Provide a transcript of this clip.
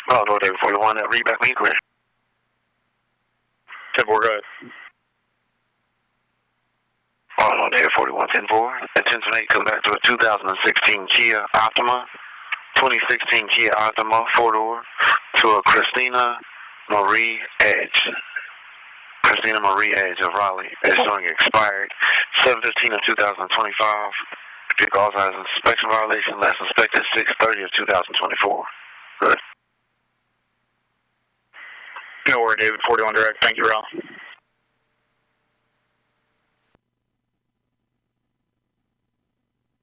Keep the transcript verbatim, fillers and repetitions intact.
Oh, no, David forty-one, that read back me, clear. ten four, go ahead. Oh, no, David forty-one, ten four. Attention eight, come back to a two thousand sixteen Kia Optima, twenty sixteen Kia Optima, four-door, to a Christina Marie Edge. Christina Marie Edge of Raleigh. It's showing expired seven fifteen of two thousand twenty-five. Vehicle also has an inspection violation. Last inspected six thirty of two thousand twenty-four. Good. No worry, David forty-one direct. Thank you, Raleigh.